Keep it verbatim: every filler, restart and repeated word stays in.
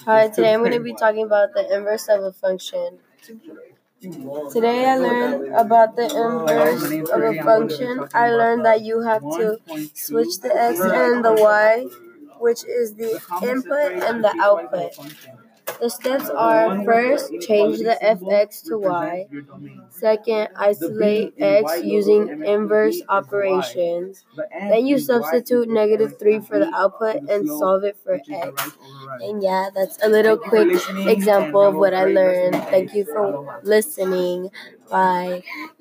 Hi, today I'm going to be talking about the inverse of a function. Today I learned about the inverse of a function. I learned that you have to switch the x and the y, which is the input and the output. The steps are: first, change the fx to y. Second, isolate x using inverse operations. Then you substitute negative three for the output and solve it for x. And yeah, that's a little quick example of what I learned. Thank you for listening. Bye.